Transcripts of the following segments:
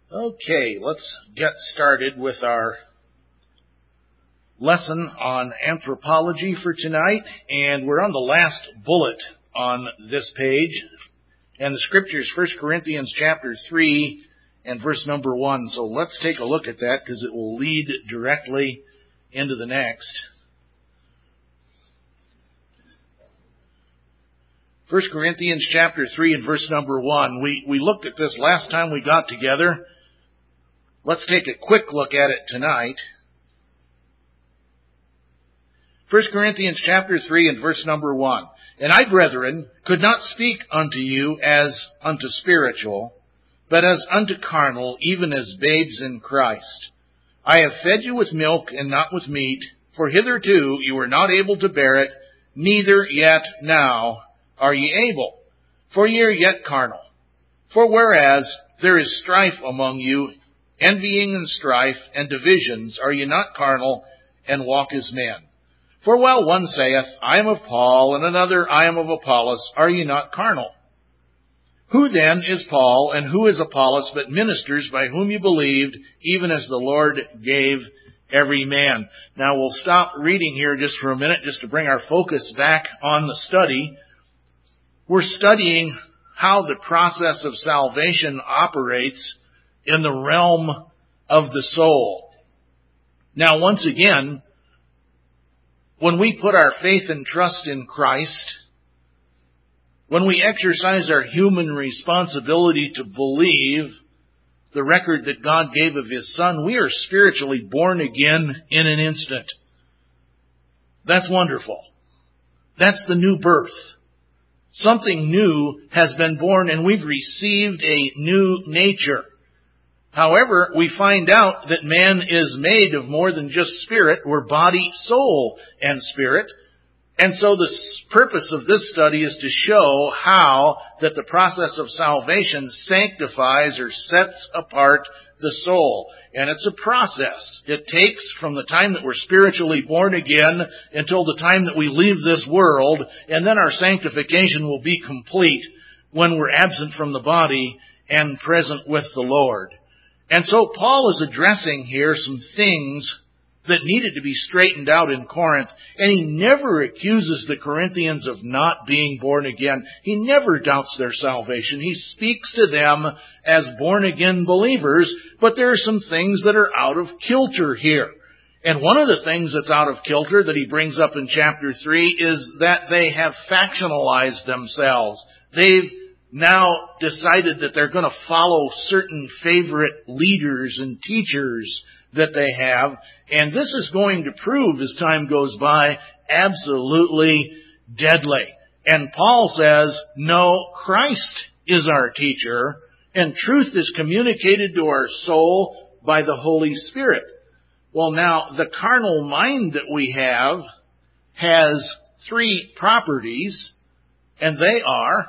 Okay, let's get started with our lesson on anthropology for tonight, and we're on the last bullet on this page, and the scripture is 1 Corinthians chapter 3 and verse number 1. So let's take a look at that because it will lead directly into the next. 1 Corinthians chapter 3 and verse number 1. We looked at this last time we got together. Let's take a quick look at it tonight. 1 Corinthians chapter 3 and verse number 1. And I, brethren, could not speak unto you as unto spiritual, but as unto carnal, even as babes in Christ. I have fed you with milk and not with meat, for hitherto you were not able to bear it, neither yet now are ye able, for ye are yet carnal. For whereas there is strife among you, envying and strife and divisions, are ye not carnal, and walk as men? For while one saith, I am of Paul, and another, I am of Apollos, are ye not carnal? Who then is Paul, and who is Apollos, but ministers by whom you believed, even as the Lord gave every man? Now we'll stop reading here just for a minute, just to bring our focus back on the study. We're studying how the process of salvation operates in the realm of the soul. Now, once again, when we put our faith and trust in Christ, when we exercise our human responsibility to believe the record that God gave of His Son, we are spiritually born again in an instant. That's wonderful. That's the new birth. Something new has been born, and we've received a new nature. However, we find out that man is made of more than just spirit. We're body, soul, and spirit. And so the purpose of this study is to show how that the process of salvation sanctifies or sets apart the soul. And it's a process. It takes from the time that we're spiritually born again until the time that we leave this world, and then our sanctification will be complete when we're absent from the body and present with the Lord. And so Paul is addressing here some things that needed to be straightened out in Corinth, and he never accuses the Corinthians of not being born again. He never doubts their salvation. He speaks to them as born-again believers, but there are some things that are out of kilter here. And one of the things that's out of kilter that he brings up in chapter 3 is that they have factionalized themselves. They've now decided that they're going to follow certain favorite leaders and teachers that they have, and this is going to prove, as time goes by, absolutely deadly. And Paul says, no, Christ is our teacher, and truth is communicated to our soul by the Holy Spirit. Well, now, the carnal mind that we have has three properties, and they are,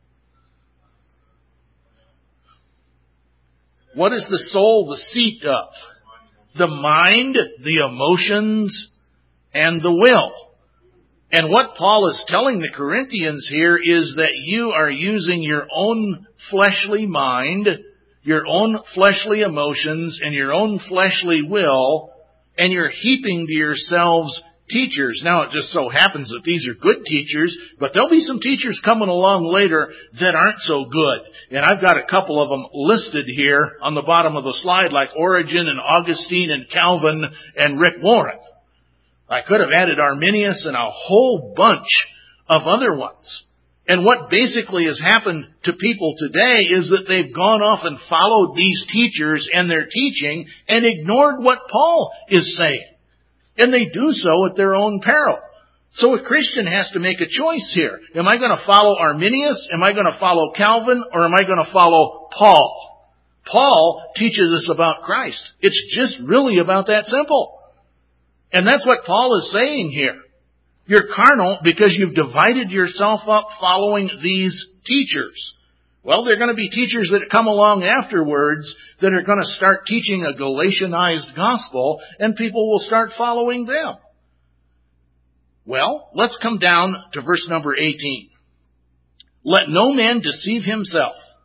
what is the soul the seat of? The mind, the emotions, and the will. And what Paul is telling the Corinthians here is that you are using your own fleshly mind, your own fleshly emotions, and your own fleshly will, and you're heaping to yourselves teachers. Now, it just so happens that these are good teachers, but there'll be some teachers coming along later that aren't so good. And I've got a couple of them listed here on the bottom of the slide, like Origen and Augustine and Calvin and Rick Warren. I could have added Arminius and a whole bunch of other ones. And what basically has happened to people today is that they've gone off and followed these teachers and their teaching and ignored what Paul is saying. And they do so at their own peril. So a Christian has to make a choice here. Am I going to follow Arminius? Am I going to follow Calvin? Or am I going to follow Paul? Paul teaches us about Christ. It's just really about that simple. And that's what Paul is saying here. You're carnal because you've divided yourself up following these teachers. Well, there are going to be teachers that come along afterwards that are going to start teaching a Galatianized gospel, and people will start following them. Well, let's come down to verse number 18. Let no man deceive himself.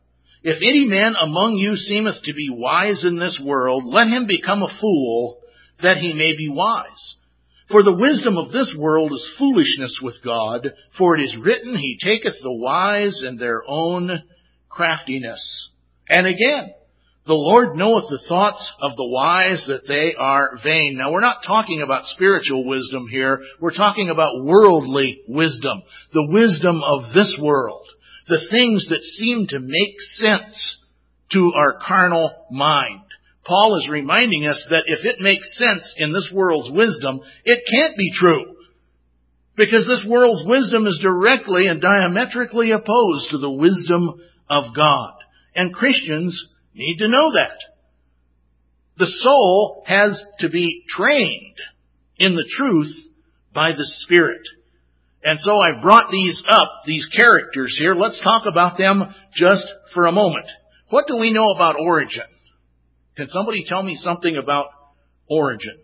If any man among you seemeth to be wise in this world, let him become a fool, that he may be wise. For the wisdom of this world is foolishness with God, for it is written, He taketh the wise in their own craftiness. And again, the Lord knoweth the thoughts of the wise, that they are vain. Now, we're not talking about spiritual wisdom here. We're talking about worldly wisdom. The wisdom of this world. The things that seem to make sense to our carnal mind. Paul is reminding us that if it makes sense in this world's wisdom, it can't be true. Because this world's wisdom is directly and diametrically opposed to the wisdom of God. And Christians need to know that. The soul has to be trained in the truth by the Spirit. And so I brought these up, these characters here. Let's talk about them just for a moment. What do we know about Origen? Can somebody tell me something about Origen?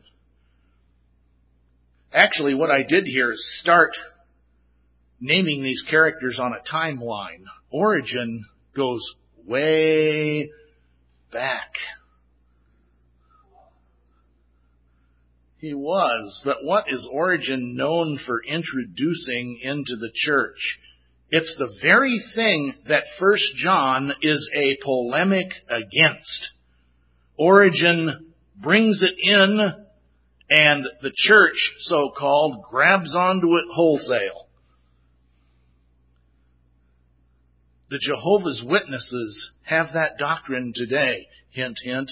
Actually, what I did here is start naming these characters on a timeline. Origen goes way back. He was, but what is Origen known for introducing into the church? It's the very thing that 1 John is a polemic against. Origen brings it in, and the church, so-called, grabs onto it wholesale. The Jehovah's Witnesses have that doctrine today. Hint, hint.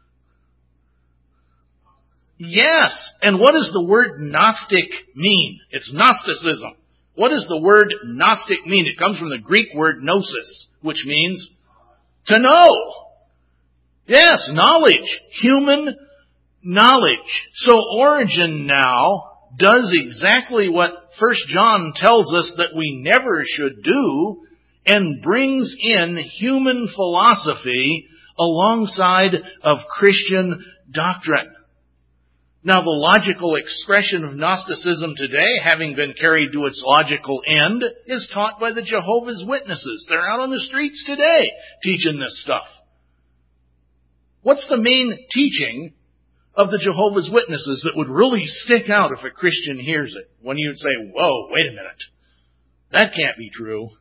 Yes! And what does the word Gnostic mean? It's Gnosticism. What does the word Gnostic mean? It comes from the Greek word gnosis, which means to know. Yes, knowledge. Human knowledge. So Origen now does exactly what 1 John tells us that we never should do, and brings in human philosophy alongside of Christian doctrine. Now, the logical expression of Gnosticism today, having been carried to its logical end, is taught by the Jehovah's Witnesses. They're out on the streets today teaching this stuff. What's the main teaching of the Jehovah's Witnesses that would really stick out if a Christian hears it? When you would say, whoa, wait a minute. That can't be true.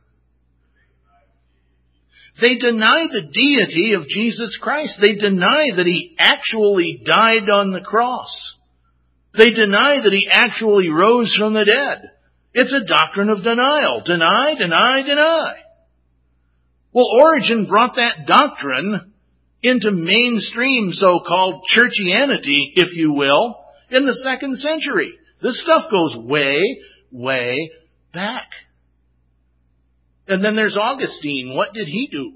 They deny the deity of Jesus Christ. They deny that He actually died on the cross. They deny that He actually rose from the dead. It's a doctrine of denial. Deny, deny, deny. Well, Origen brought that doctrine into mainstream so-called churchianity, if you will, in the 2nd century. This stuff goes way, way back. And then there's Augustine. What did he do?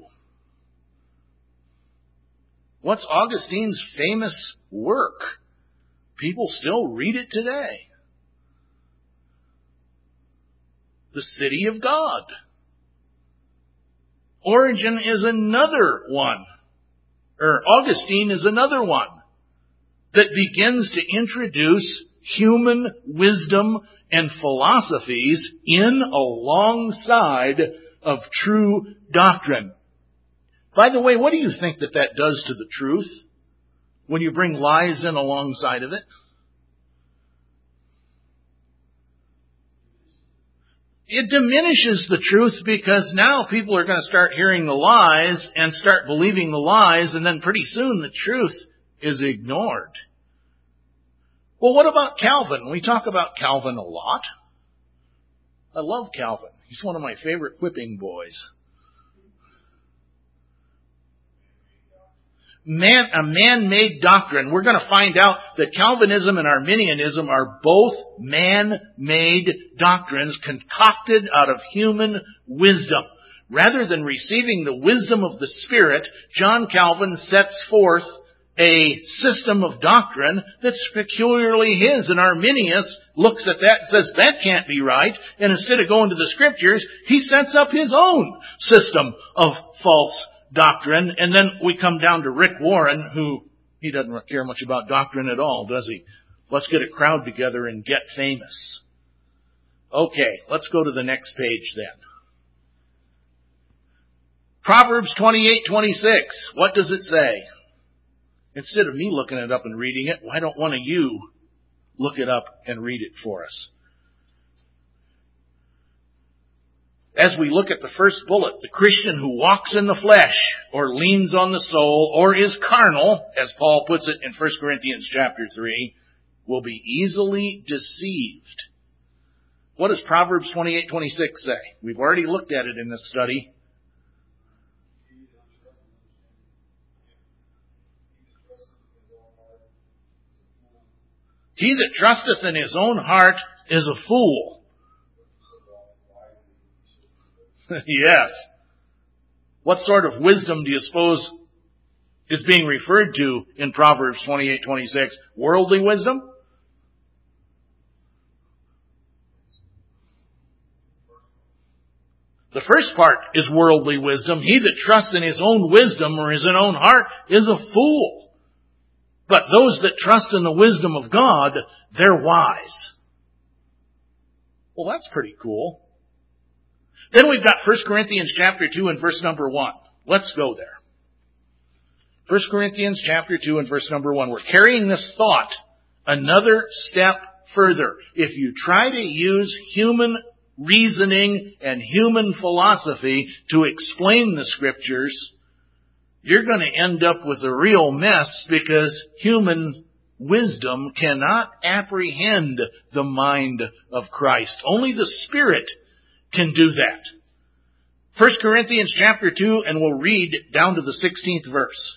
What's Augustine's famous work? People still read it today. The City of God. Origen is another one. Augustine is another one that begins to introduce human wisdom and philosophies in alongside of true doctrine. By the way, what do you think that does to the truth when you bring lies in alongside of it? It diminishes the truth, because now people are going to start hearing the lies and start believing the lies, and then pretty soon the truth is ignored. Well, what about Calvin? We talk about Calvin a lot. I love Calvin. He's one of my favorite whipping boys. A man-made doctrine. We're going to find out that Calvinism and Arminianism are both man-made doctrines concocted out of human wisdom. Rather than receiving the wisdom of the Spirit, John Calvin sets forth a system of doctrine that's peculiarly his. And Arminius looks at that and says, that can't be right. And instead of going to the Scriptures, he sets up his own system of false doctrine. And then we come down to Rick Warren, who, he doesn't care much about doctrine at all, does he? Let's get a crowd together and get famous. Okay, let's go to the next page then. Proverbs 28:26. What does it say? Instead of me looking it up and reading it, why don't one of you look it up and read it for us? As we look at the first bullet, the Christian who walks in the flesh or leans on the soul or is carnal, as Paul puts it in 1 Corinthians chapter 3, will be easily deceived. What does Proverbs 28:26 say? We've already looked at it in this study. He that trusteth in his own heart is a fool. Yes. What sort of wisdom do you suppose is being referred to in Proverbs 28:26? Worldly wisdom? The first part is worldly wisdom. He that trusts in his own wisdom or his own heart is a fool. But those that trust in the wisdom of God, they're wise. Well, that's pretty cool. Then we've got 1 Corinthians chapter 2 and verse number 1. Let's go there. 1 Corinthians chapter 2 and verse number 1. We're carrying this thought another step further. If you try to use human reasoning and human philosophy to explain the Scriptures, you're going to end up with a real mess, because human wisdom cannot apprehend the mind of Christ. Only the Spirit can do that. 1 Corinthians chapter 2, and we'll read down to the 16th verse.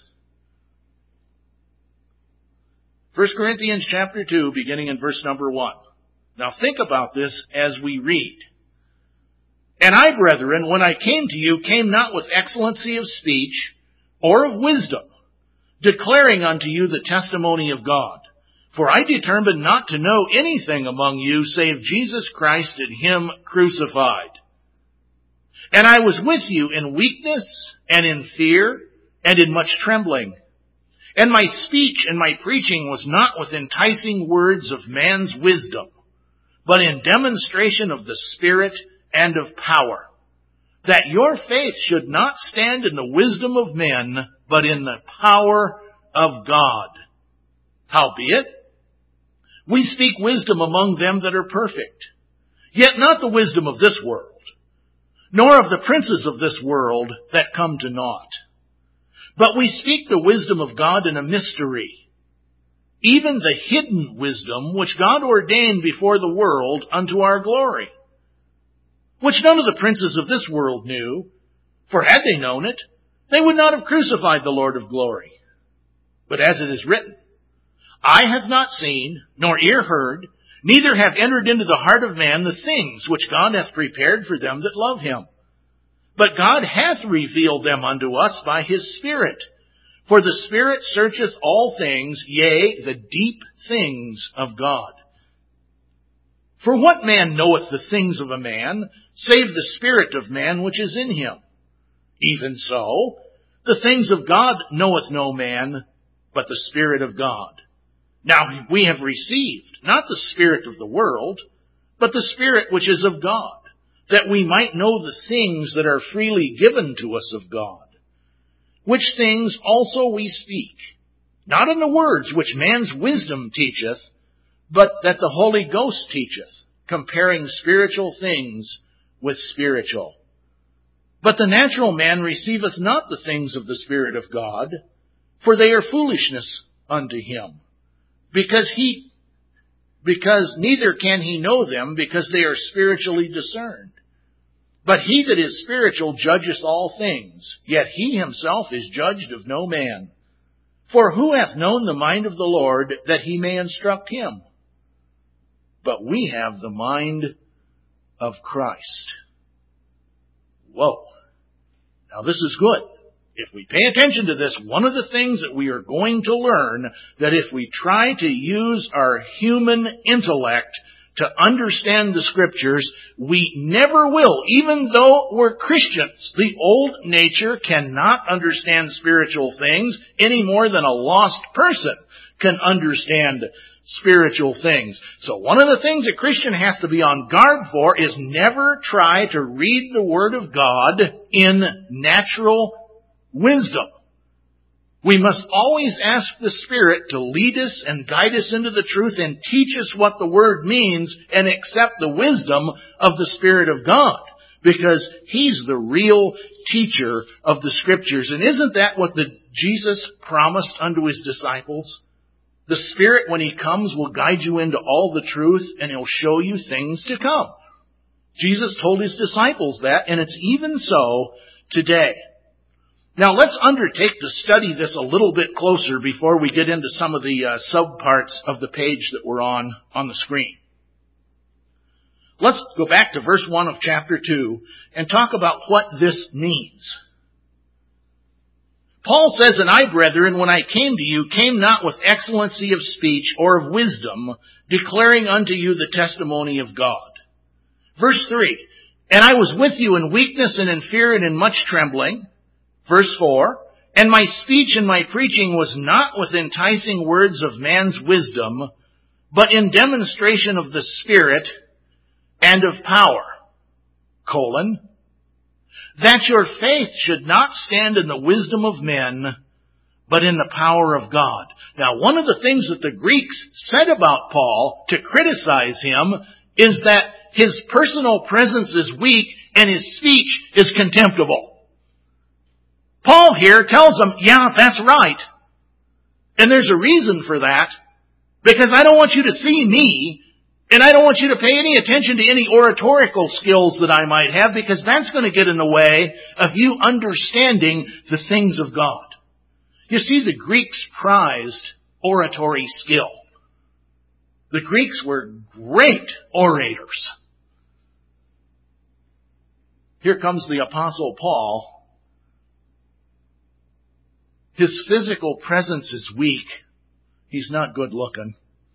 1 Corinthians chapter 2, beginning in verse number 1. Now think about this as we read. And I, brethren, when I came to you, came not with excellency of speech or of wisdom, declaring unto you the testimony of God. For I determined not to know anything among you save Jesus Christ and Him crucified. And I was with you in weakness and in fear and in much trembling. And my speech and my preaching was not with enticing words of man's wisdom, but in demonstration of the Spirit and of power, that your faith should not stand in the wisdom of men, but in the power of God. Howbeit, we speak wisdom among them that are perfect, yet not the wisdom of this world, nor of the princes of this world that come to naught. But we speak the wisdom of God in a mystery, even the hidden wisdom which God ordained before the world unto our glory, which none of the princes of this world knew, for had they known it, they would not have crucified the Lord of glory. But as it is written, eye hath not seen, nor ear heard, neither have entered into the heart of man the things which God hath prepared for them that love Him. But God hath revealed them unto us by His Spirit. For the Spirit searcheth all things, yea, the deep things of God. For what man knoweth the things of a man, save the spirit of man which is in him? Even so, the things of God knoweth no man, but the Spirit of God. Now we have received not the spirit of the world, but the Spirit which is of God, that we might know the things that are freely given to us of God. Which things also we speak, not in the words which man's wisdom teacheth, but that the Holy Ghost teacheth, comparing spiritual things with spiritual. But the natural man receiveth not the things of the Spirit of God, for they are foolishness unto him, because neither can he know them, because they are spiritually discerned. But he that is spiritual judgeth all things, yet he himself is judged of no man. For who hath known the mind of the Lord, that he may instruct him? But we have the mind of Christ. Whoa. Now this is good. If we pay attention to this, one of the things that we are going to learn, that if we try to use our human intellect to understand the Scriptures, we never will, even though we're Christians. The old nature cannot understand spiritual things any more than a lost person can understand spiritual things. So one of the things a Christian has to be on guard for is never try to read the Word of God in natural wisdom. We must always ask the Spirit to lead us and guide us into the truth and teach us what the Word means and accept the wisdom of the Spirit of God. Because He's the real teacher of the Scriptures. And isn't that what Jesus promised unto His disciples? The Spirit, when He comes, will guide you into all the truth and He'll show you things to come. Jesus told His disciples that, and it's even so today. Now let's undertake to study this a little bit closer before we get into some of the subparts of the page that we're on the screen. Let's go back to verse 1 of chapter 2 and talk about what this means. Paul says, "And I, brethren, when I came to you, came not with excellency of speech or of wisdom, declaring unto you the testimony of God." Verse 3, "And I was with you in weakness and in fear and in much trembling." Verse 4, "And my speech and my preaching was not with enticing words of man's wisdom, but in demonstration of the Spirit and of power, that your faith should not stand in the wisdom of men, but in the power of God." Now, one of the things that the Greeks said about Paul to criticize him is that his personal presence is weak and his speech is contemptible. Paul here tells them, yeah, that's right. And there's a reason for that, because I don't want you to see me, and I don't want you to pay any attention to any oratorical skills that I might have, because that's going to get in the way of you understanding the things of God. You see, the Greeks prized oratory skill. The Greeks were great orators. Here comes the Apostle Paul. His physical presence is weak. He's not good looking.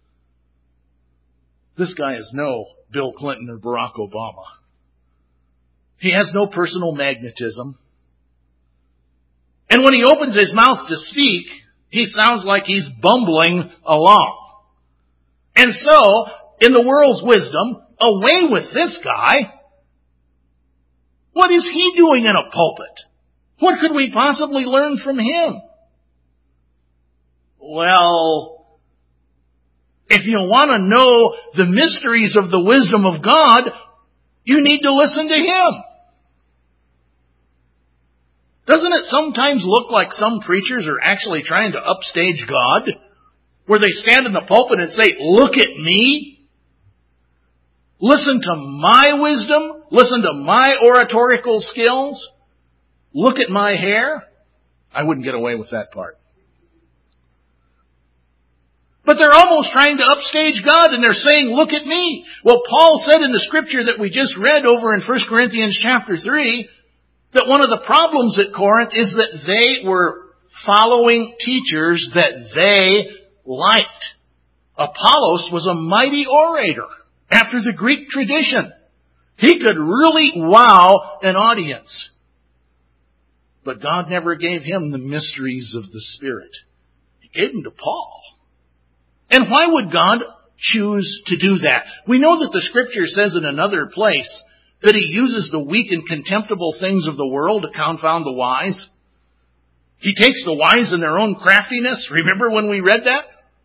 This guy is no Bill Clinton or Barack Obama. He has no personal magnetism. And when he opens his mouth to speak, he sounds like he's bumbling along. And so, in the world's wisdom, away with this guy. What is he doing in a pulpit? What could we possibly learn from him? Well, if you want to know the mysteries of the wisdom of God, you need to listen to Him. Doesn't it sometimes look like some preachers are actually trying to upstage God? Where they stand in the pulpit and say, "Look at me. Listen to my wisdom. Listen to my oratorical skills. Look at my hair." I wouldn't get away with that part. But they're almost trying to upstage God, and they're saying, "Look at me." Well, Paul said in the scripture that we just read over in 1 Corinthians chapter 3, that one of the problems at Corinth is that they were following teachers that they liked. Apollos was a mighty orator after the Greek tradition. He could really wow an audience. But God never gave him the mysteries of the Spirit. He gave them to Paul. And why would God choose to do that? We know that the Scripture says in another place that He uses the weak and contemptible things of the world to confound the wise. He takes the wise in their own craftiness. Remember when we read that?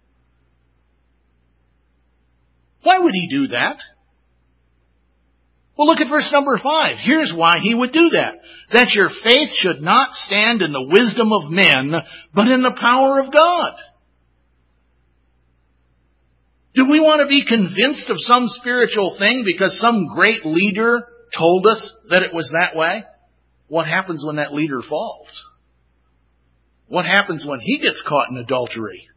Why would He do that? Well, look at verse number 5. Here's why He would do that. That your faith should not stand in the wisdom of men, but in the power of God. Do we want to be convinced of some spiritual thing because some great leader told us that it was that way? What happens when that leader falls? What happens when he gets caught in adultery?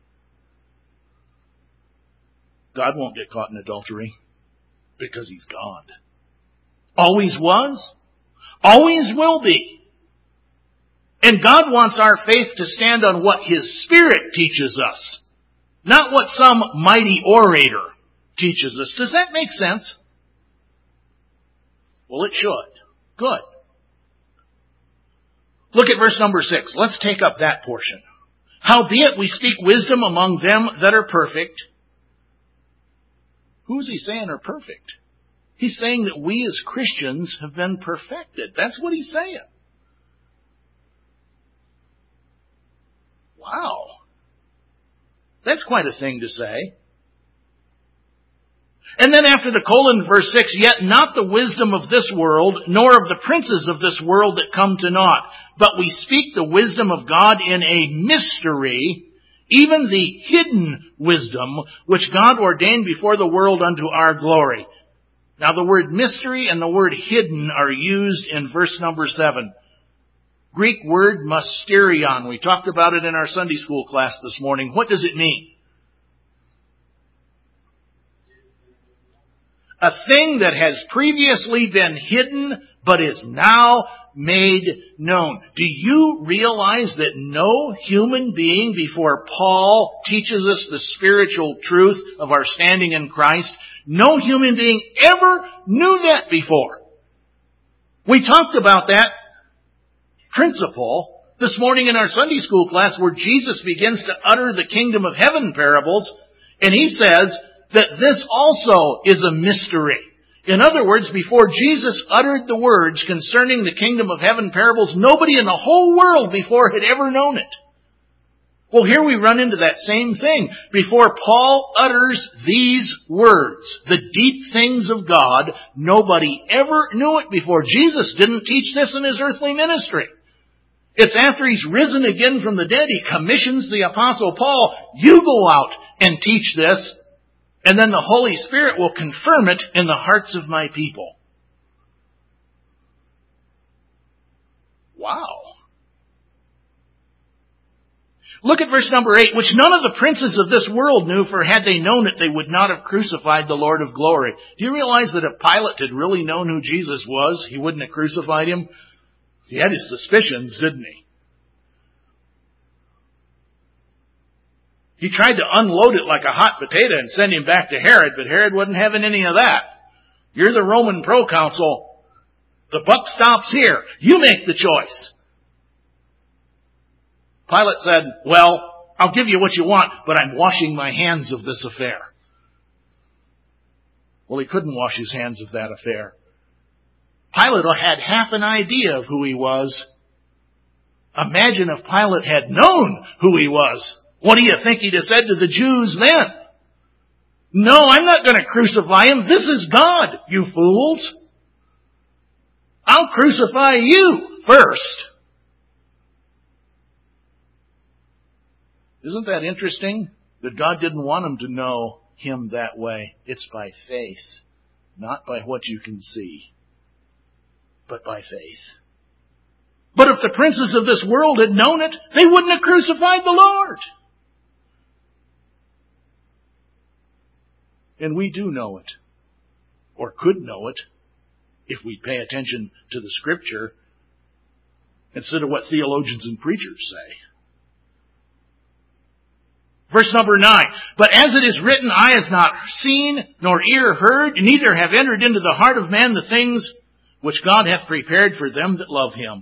God won't get caught in adultery because He's God. Always was, always will be. And God wants our faith to stand on what His Spirit teaches us, not what some mighty orator teaches us. Does that make sense? Well, it should. Good. Look at verse number 6. Let's take up that portion. Howbeit we speak wisdom among them that are perfect. Who is he saying are perfect? He's saying that we as Christians have been perfected. That's what he's saying. Wow. That's quite a thing to say. And then after the colon, verse 6, yet not the wisdom of this world, nor of the princes of this world that come to naught, but we speak the wisdom of God in a mystery, even the hidden wisdom, which God ordained before the world unto our glory. Now the word mystery and the word hidden are used in verse number 7. Greek word mysterion. We talked about it in our Sunday school class this morning. What does it mean? A thing that has previously been hidden, but is now made known. Do you realize that no human being before Paul teaches us the spiritual truth of our standing in Christ, no human being ever knew that before? We talked about that principle this morning in our Sunday school class where Jesus begins to utter the kingdom of heaven parables, and he says that this also is a mystery. In other words, before Jesus uttered the words concerning the kingdom of heaven parables, nobody in the whole world before had ever known it. Well, here we run into that same thing. Before Paul utters these words, the deep things of God, nobody ever knew it before. Jesus didn't teach this in his earthly ministry. It's after he's risen again from the dead, he commissions the Apostle Paul, you go out and teach this, and then the Holy Spirit will confirm it in the hearts of my people. Wow. Look at verse number 8, which none of the princes of this world knew, for had they known it, they would not have crucified the Lord of glory. Do you realize that if Pilate had really known who Jesus was, he wouldn't have crucified him? He had his suspicions, didn't he? He tried to unload it like a hot potato and send him back to Herod, but Herod wasn't having any of that. You're the Roman proconsul. The buck stops here. You make the choice. Pilate said, well, I'll give you what you want, but I'm washing my hands of this affair. Well, he couldn't wash his hands of that affair. Pilate had half an idea of who he was. Imagine if Pilate had known who he was. What do you think he'd have said to the Jews then? No, I'm not going to crucify him. This is God, you fools. I'll crucify you first. Isn't that interesting? That God didn't want him to know him that way. It's by faith, not by what you can see, but by faith. But if the princes of this world had known it, they wouldn't have crucified the Lord. And we do know it, or could know it, if we pay attention to the Scripture instead of what theologians and preachers say. Verse number 9, but as it is written, eye has not seen, nor ear heard, neither have entered into the heart of man the things which God hath prepared for them that love him.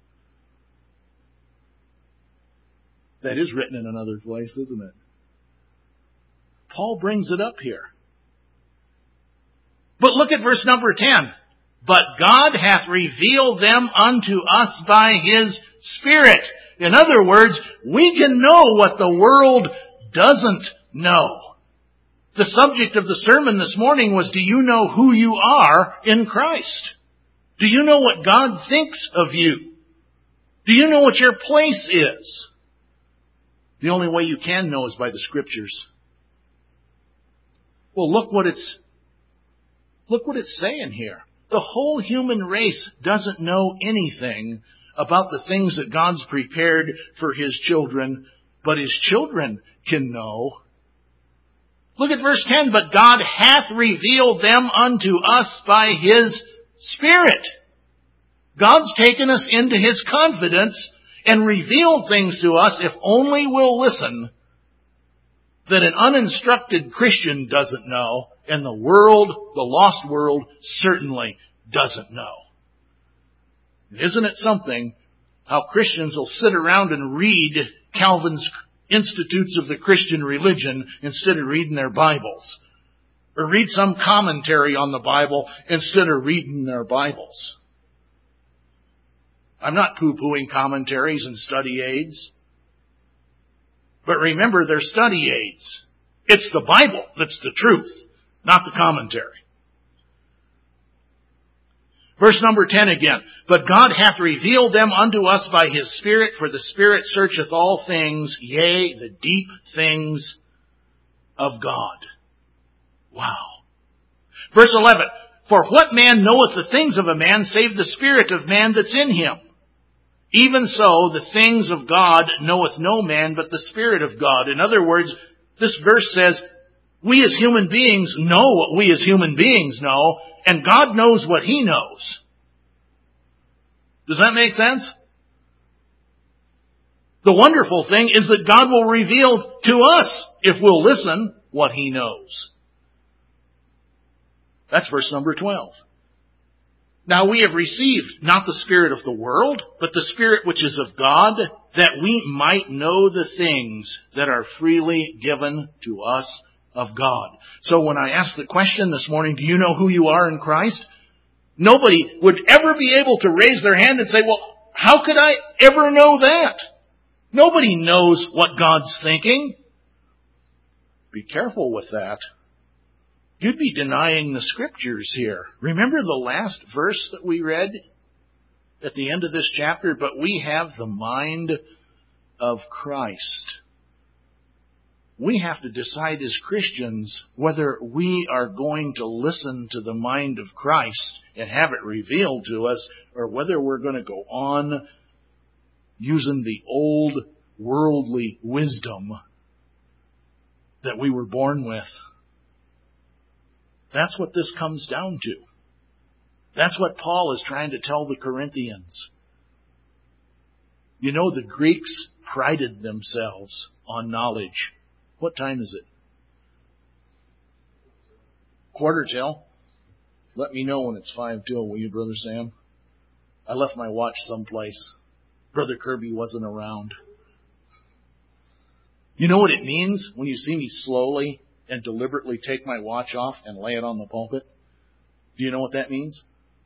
That is written in another place, isn't it? Paul brings it up here. But look at verse number 10. But God hath revealed them unto us by his Spirit. In other words, we can know what the world doesn't know. The subject of the sermon this morning was, do you know who you are in Christ? Do you know what God thinks of you? Do you know what your place is? The only way you can know is by the Scriptures. Well, look what it's saying here. The whole human race doesn't know anything about the things that God's prepared for his children, but his children can know. Look at verse 10, but God hath revealed them unto us by his Spirit. God's taken us into his confidence and revealed things to us if only we'll listen, that an uninstructed Christian doesn't know, and the world, the lost world, certainly doesn't know. Isn't it something? how Christians will sit around and read Calvin's Institutes of the Christian Religion instead of reading their Bibles. Or read some commentary on the Bible instead of reading their Bibles. I'm not poo-pooing commentaries and study aids. But remember, they're study aids. It's the Bible that's the truth, not the commentary. Verse number 10 again. But God hath revealed them unto us by His Spirit, for the Spirit searcheth all things, yea, the deep things of God. Wow. Verse 11. For what man knoweth the things of a man, save the spirit of man that's in him? Even so, the things of God knoweth no man, but the Spirit of God. In other words, this verse says, we as human beings know what we as human beings know, and God knows what He knows. Does that make sense? The wonderful thing is that God will reveal to us, if we'll listen, what He knows. That's verse number 12. Now we have received not the spirit of the world, but the Spirit which is of God, that we might know the things that are freely given to us of God. So when I asked the question this morning, do you know who you are in Christ? Nobody would ever be able to raise their hand and say, well, how could I ever know that? Nobody knows what God's thinking. Be careful with that. You'd be denying the Scriptures here. Remember the last verse that we read at the end of this chapter? But we have the mind of Christ. We have to decide as Christians whether we are going to listen to the mind of Christ and have it revealed to us, or whether we're going to go on using the old worldly wisdom that we were born with. That's what this comes down to. That's what Paul is trying to tell the Corinthians. You know, the Greeks prided themselves on knowledge. What time is it? 1:45. Let me know when it's 5 till, will you, Brother Sam? I left my watch someplace. Brother Kirby wasn't around. You know what it means when you see me slowly and deliberately take my watch off and lay it on the pulpit? Do you know what that means?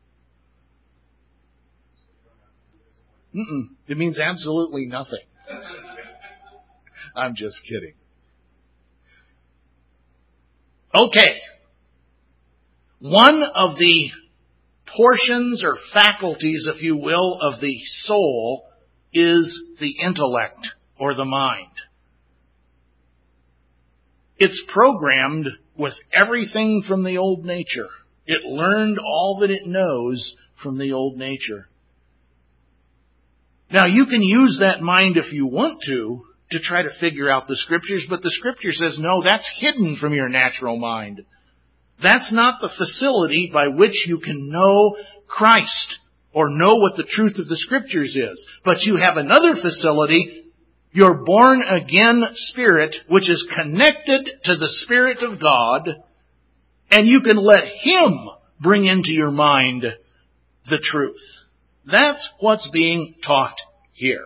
It means absolutely nothing. I'm just kidding. Okay. One of the portions or faculties, if you will, of the soul is the intellect or the mind. It's programmed with everything from the old nature. It learned all that it knows from the old nature. Now, you can use that mind if you want to try to figure out the Scriptures, but the Scripture says, no, that's hidden from your natural mind. That's not the facility by which you can know Christ or know what the truth of the Scriptures is. But you have another facility, your born-again spirit, which is connected to the Spirit of God, and you can let Him bring into your mind the truth. That's what's being taught here.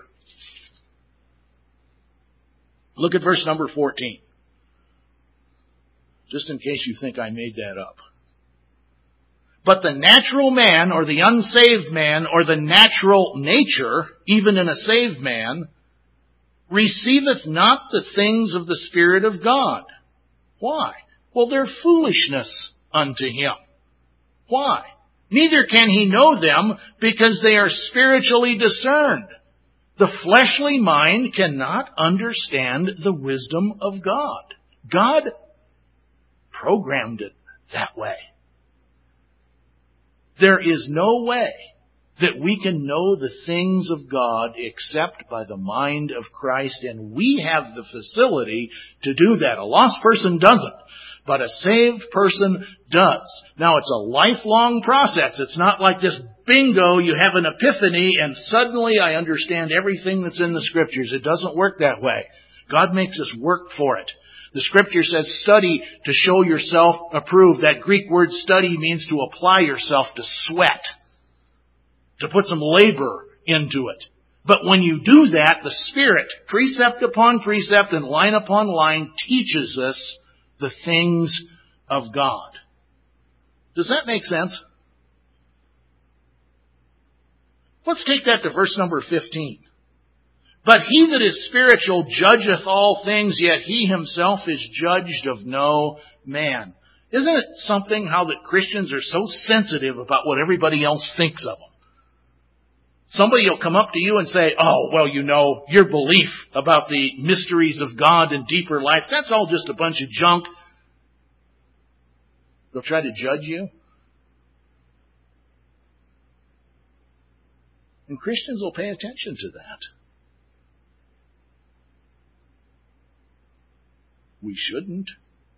Look at verse number 14. Just in case you think I made that up. But the natural man, or the unsaved man, or the natural nature, even in a saved man, receiveth not the things of the Spirit of God. Why? Well, they're foolishness unto him. Why? Neither can he know them, because they are spiritually discerned. The fleshly mind cannot understand the wisdom of God. God programmed it that way. There is no way that we can know the things of God except by the mind of Christ, and we have the facility to do that. A lost person doesn't, but a saved person does. Now, it's a lifelong process. It's not like this bingo, you have an epiphany, and suddenly I understand everything that's in the Scriptures. It doesn't work that way. God makes us work for it. The Scripture says study to show yourself approved. That Greek word study means to apply yourself, to sweat, to put some labor into it. But when you do that, the Spirit, precept upon precept and line upon line, teaches us the things of God. Does that make sense? Let's take that to verse number 15. But he that is spiritual judgeth all things, yet he himself is judged of no man. Isn't it something how that Christians are so sensitive about what everybody else thinks of them? Somebody will come up to you and say, oh, well, you know, your belief about the mysteries of God and deeper life, that's all just a bunch of junk. They'll try to judge you. And Christians will pay attention to that. We shouldn't.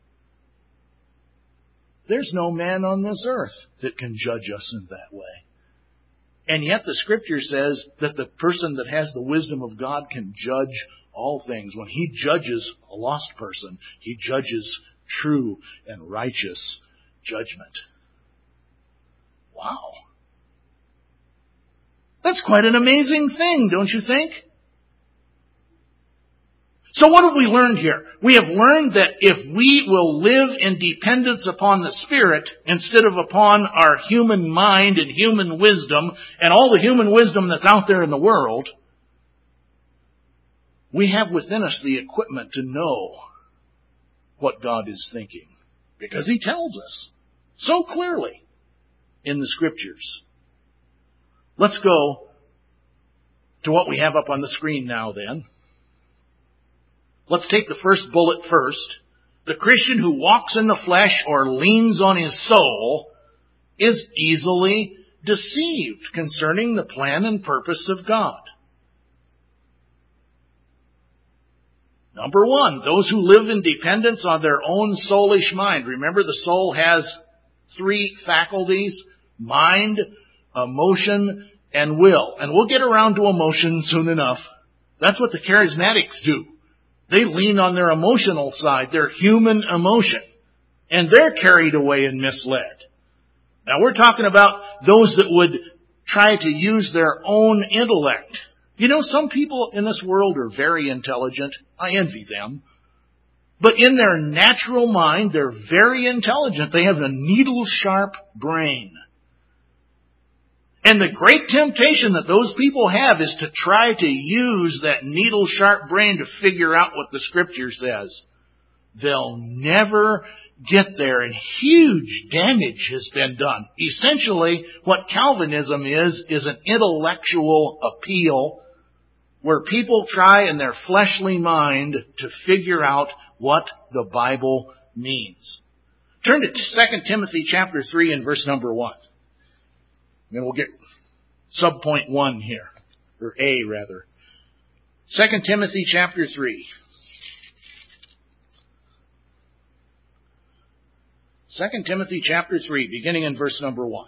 There's no man on this earth that can judge us in that way. And yet the Scripture says that the person that has the wisdom of God can judge all things. When He judges a lost person, He judges true and righteous judgment. Wow. That's quite an amazing thing, don't you think? So what have we learned here? We have learned that if we will live in dependence upon the Spirit instead of upon our human mind and human wisdom and all the human wisdom that's out there in the world, we have within us the equipment to know what God is thinking. Because He tells us so clearly in the Scriptures. Let's go to what we have up on the screen now then. Let's take the first bullet first. The Christian who walks in the flesh or leans on his soul is easily deceived concerning the plan and purpose of God. Number one, those who live in dependence on their own soulish mind. Remember, the soul has three faculties: mind, emotion, and will. And we'll get around to emotion soon enough. That's what the charismatics do. They lean on their emotional side, their human emotion. And they're carried away and misled. Now we're talking about those that would try to use their own intellect. You know, some people in this world are very intelligent. I envy them. But in their natural mind, they're very intelligent. They have a needle-sharp brain. And the great temptation that those people have is to try to use that needle-sharp brain to figure out what the Scripture says. They'll never get there, and huge damage has been done. Essentially, what Calvinism is an intellectual appeal where people try in their fleshly mind to figure out what the Bible means. Turn to 2 Timothy chapter 3 and verse number 1. Then we'll get subpoint 1 here, or A rather. 2 Timothy chapter 3. 2 Timothy chapter 3, beginning in verse number 1.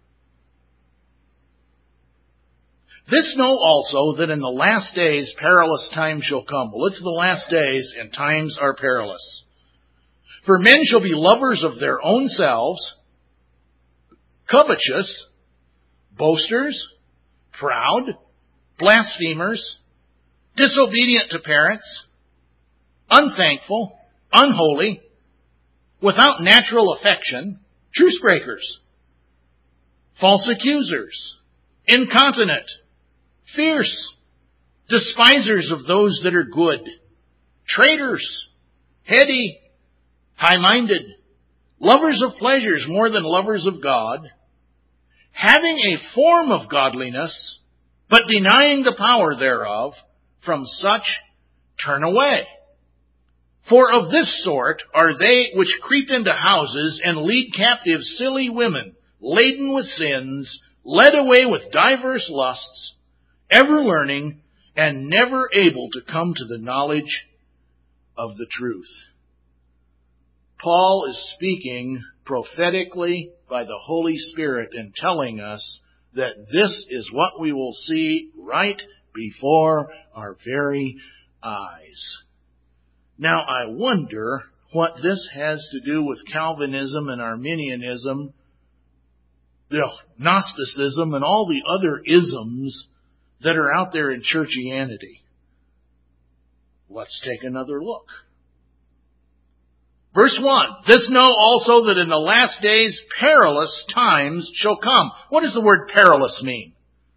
This know also that in the last days perilous times shall come. Well, it's the last days, and times are perilous. For men shall be lovers of their own selves, covetous, boasters, proud, blasphemers, disobedient to parents, unthankful, unholy, without natural affection, truce breakers, false accusers, incontinent, fierce, despisers of those that are good, traitors, heady, high-minded, lovers of pleasures more than lovers of God, having a form of godliness, but denying the power thereof, from such turn away. For of this sort are they which creep into houses and lead captive silly women, laden with sins, led away with diverse lusts, ever learning, and never able to come to the knowledge of the truth. Paul is speaking prophetically by the Holy Spirit and telling us that this is what we will see right before our very eyes. Now, I wonder what this has to do with Calvinism and Arminianism, Gnosticism, and all the other isms that are out there in churchianity. Let's take another look. Verse 1, this know also that in the last days perilous times shall come. What does the word perilous mean?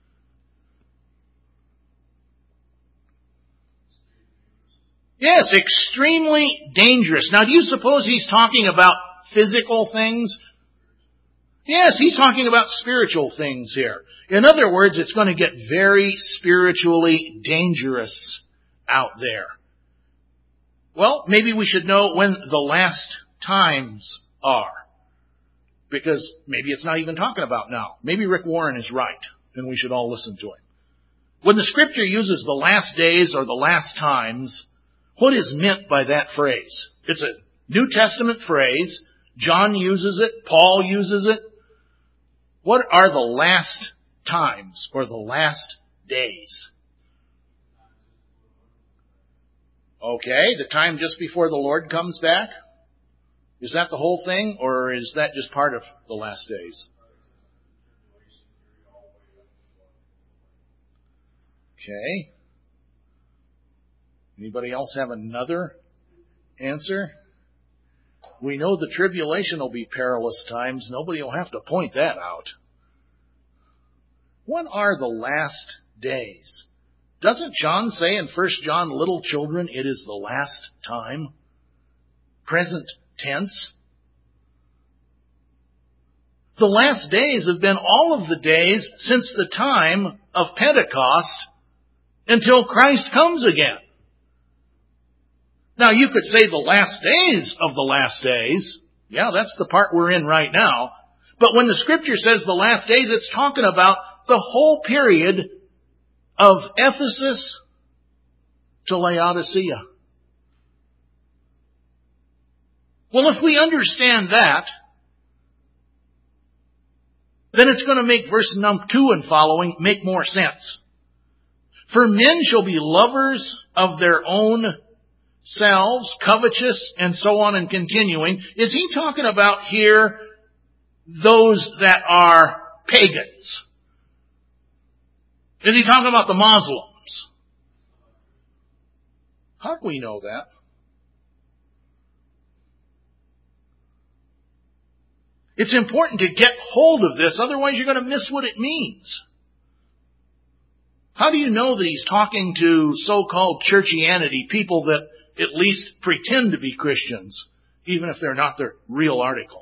Yes, extremely dangerous. Now, do you suppose he's talking about physical things? Yes, he's talking about spiritual things here. In other words, it's going to get very spiritually dangerous out there. Well, maybe we should know when the last times are. Because maybe it's not even talking about now. Maybe Rick Warren is right, and we should all listen to him. When the Scripture uses the last days or the last times, what is meant by that phrase? It's a New Testament phrase. John uses it. Paul uses it. What are the last times or the last days? Okay, the time just before the Lord comes back? Is that the whole thing, or is that just part of the last days? Okay. Anybody else have another answer? We know the tribulation will be perilous times. Nobody will have to point that out. What are the last days? Doesn't John say in 1 John, little children, it is the last time? Present tense. The last days have been all of the days since the time of Pentecost until Christ comes again. Now, you could say the last days of the last days. Yeah, that's the part we're in right now. But when the Scripture says the last days, it's talking about the whole period of Ephesus to Laodicea. Well, if we understand that, then it's going to make verse 2 and following make more sense. For men shall be lovers of their own selves, covetous, and so on and continuing. Is he talking about here those that are pagans? Is he talking about the Muslims? How do we know that? It's important to get hold of this, otherwise you're going to miss what it means. How do you know that he's talking to so-called churchianity, people that at least pretend to be Christians, even if they're not their real article?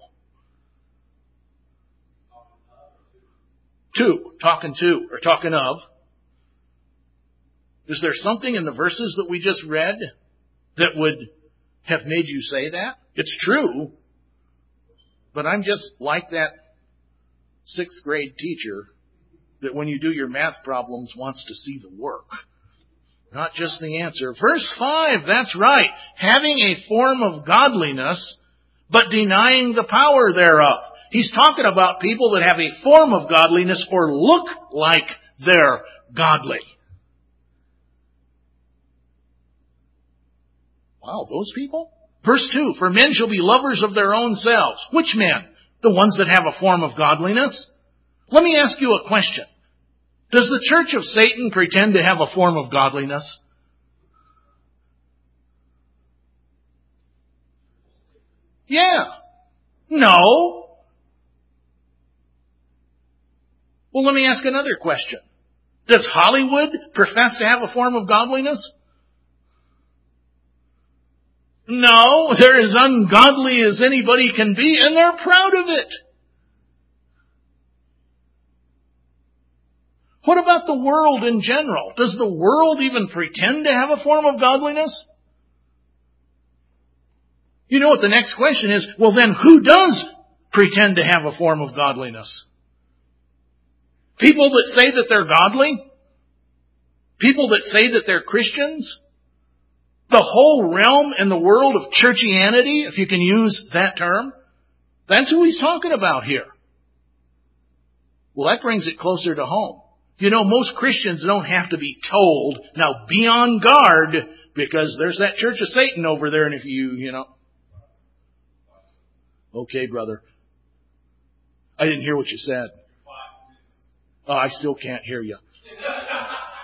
Talking to, or talking of. Is there something in the verses that we just read that would have made you say that? It's true, but I'm just like that 6th grade teacher that when you do your math problems wants to see the work, not just the answer. Verse 5, that's right. Having a form of godliness, but denying the power thereof. He's talking about people that have a form of godliness or look like they're godly. Wow, those people? Verse 2, for men shall be lovers of their own selves. Which men? The ones that have a form of godliness? Let me ask you a question. Does the church of Satan pretend to have a form of godliness? Yeah. No. Well, let me ask another question. Does Hollywood profess to have a form of godliness? No, they're as ungodly as anybody can be, and they're proud of it. What about the world in general? Does the world even pretend to have a form of godliness? You know what the next question is? Well, then who does pretend to have a form of godliness? People that say that they're godly? People that say that they're Christians? The whole realm and the world of churchianity, if you can use that term? That's who he's talking about here. Well, that brings it closer to home. You know, most Christians don't have to be told, now be on guard, because there's that Church of Satan over there, and if you know. Okay, brother. I didn't hear what you said. Oh, I still can't hear you.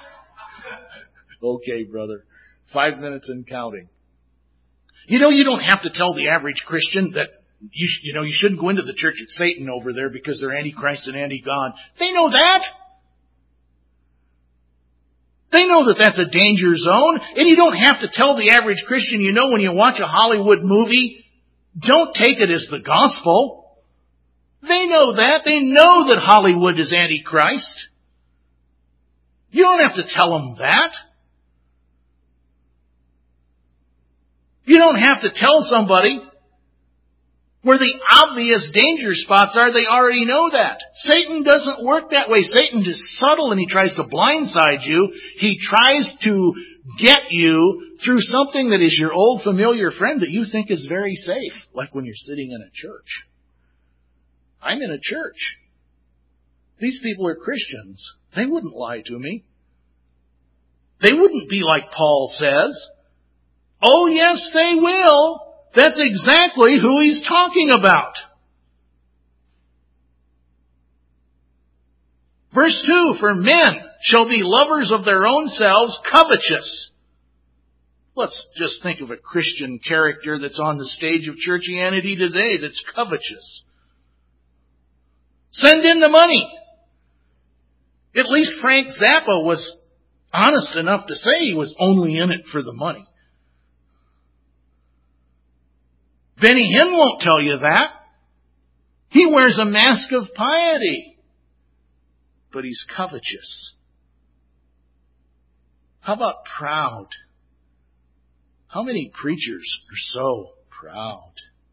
Okay, brother. 5 minutes and counting. You know, you don't have to tell the average Christian that you shouldn't go into the church of Satan over there because they're anti-Christ and anti-God. They know that. They know that that's a danger zone. And you don't have to tell the average Christian, when you watch a Hollywood movie, don't take it as the gospel. They know that. They know that Hollywood is anti-Christ. You don't have to tell them that. You don't have to tell somebody where the obvious danger spots are. They already know that. Satan doesn't work that way. Satan is subtle and he tries to blindside you. He tries to get you through something that is your old familiar friend that you think is very safe. Like when you're sitting in a church. I'm in a church. These people are Christians. They wouldn't lie to me. They wouldn't be like Paul says. Oh, yes, they will. That's exactly who he's talking about. Verse 2, for men shall be lovers of their own selves, covetous. Let's just think of a Christian character that's on the stage of churchianity today that's covetous. Send in the money. At least Frank Zappa was honest enough to say he was only in it for the money. Benny Hinn won't tell you that. He wears a mask of piety. But he's covetous. How about proud? How many preachers are so proud?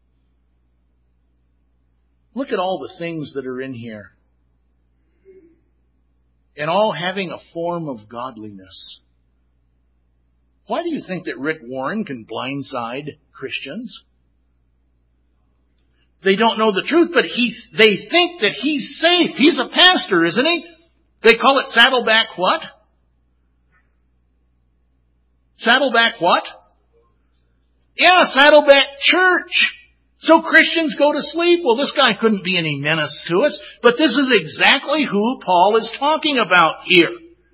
Look at all the things that are in here. And all having a form of godliness. Why do you think that Rick Warren can blindside Christians? They don't know the truth, but they think that he's safe. He's a pastor, isn't he? They call it Saddleback what? Saddleback what? Yeah, Saddleback Church. So Christians go to sleep. Well, this guy couldn't be any menace to us, but this is exactly who Paul is talking about here.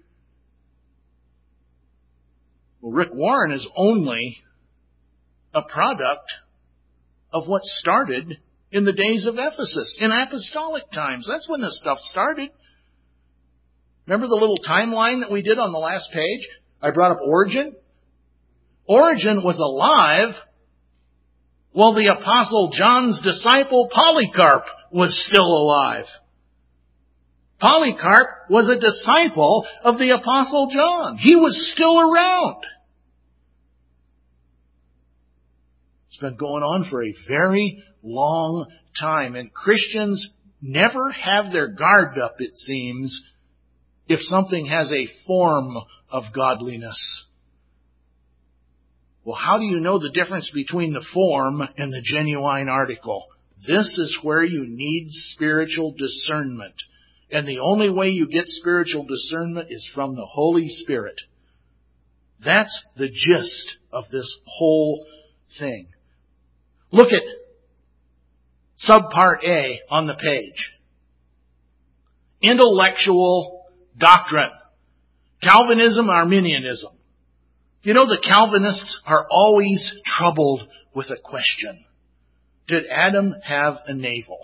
Well, Rick Warren is only a product of what started in the days of Ephesus, in apostolic times. That's when this stuff started. Remember the little timeline that we did on the last page? I brought up Origen. Origen was alive while the Apostle John's disciple Polycarp was still alive. Polycarp was a disciple of the Apostle John. He was still around. It's been going on for a very long time. And Christians never have their guard up, it seems, if something has a form of godliness. Well, how do you know the difference between the form and the genuine article? This is where you need spiritual discernment. And the only way you get spiritual discernment is from the Holy Spirit. That's the gist of this whole thing. Look at subpart A on the page. Intellectual doctrine. Calvinism, Arminianism. You know, the Calvinists are always troubled with a question. Did Adam have a navel?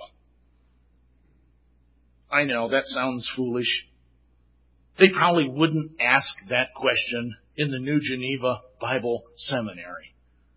I know, that sounds foolish. They probably wouldn't ask that question in the New Geneva Bible Seminary.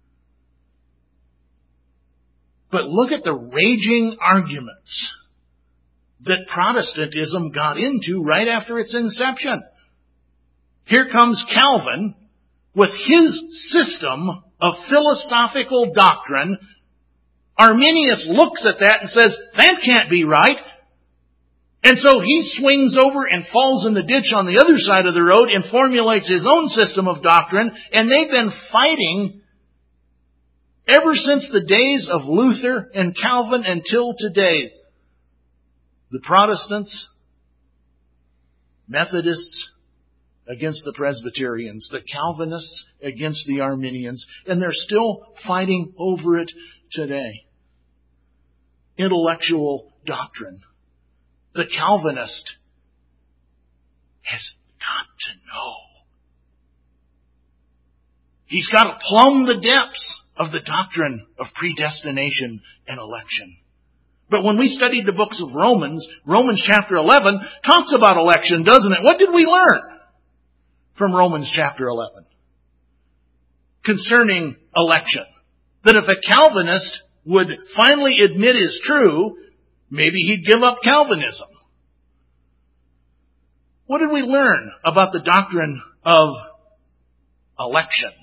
But look at the raging arguments that Protestantism got into right after its inception. Here comes Calvin with his system of philosophical doctrine. Arminius looks at that and says, that can't be right. And so he swings over and falls in the ditch on the other side of the road and formulates his own system of doctrine. And they've been fighting ever since the days of Luther and Calvin until today. The Protestants, Methodists against the Presbyterians, the Calvinists against the Arminians, and they're still fighting over it today. Intellectual doctrine. The Calvinist has got to know He's got to plumb the depths of the doctrine of predestination and election. But when we studied the books of Romans, Romans chapter 11 talks about election, doesn't it? What did we learn from Romans chapter 11 concerning election? That if a Calvinist would finally admit is true, maybe he'd give up Calvinism. What did we learn about the doctrine of election?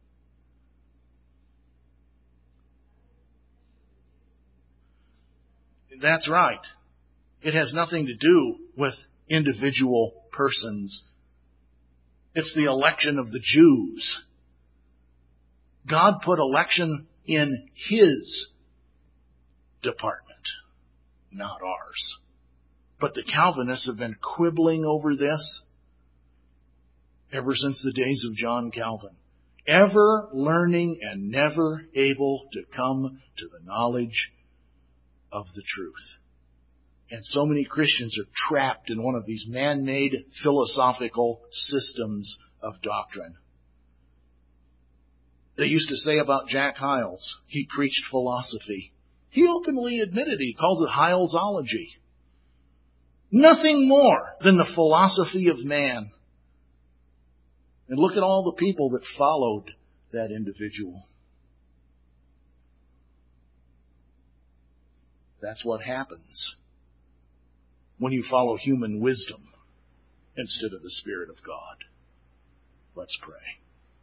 That's right. It has nothing to do with individual persons. It's the election of the Jews. God put election in His department, not ours. But the Calvinists have been quibbling over this ever since the days of John Calvin. Ever learning and never able to come to the knowledge of the truth. And so many Christians are trapped in one of these man-made philosophical systems of doctrine. They used to say about Jack Hyles, he preached philosophy. He openly admitted he calls it Hylesology. Nothing more than the philosophy of man. And look at all the people that followed that individual. That's what happens when you follow human wisdom instead of the Spirit of God. Let's pray.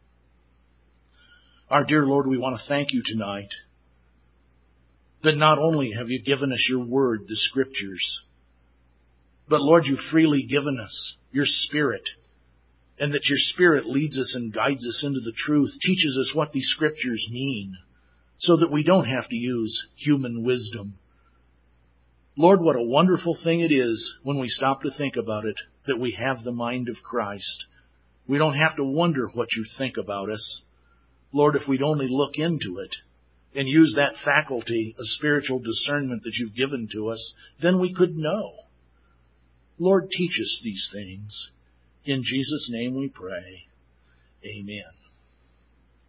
Our dear Lord, we want to thank you tonight that not only have you given us your word, the Scriptures, but Lord, you've freely given us your Spirit, and that your Spirit leads us and guides us into the truth, teaches us what these Scriptures mean, so that we don't have to use human wisdom. Lord, what a wonderful thing it is when we stop to think about it, that we have the mind of Christ. We don't have to wonder what you think about us. Lord, if we'd only look into it and use that faculty of spiritual discernment that you've given to us, then we could know. Lord, teach us these things. In Jesus' name we pray. Amen.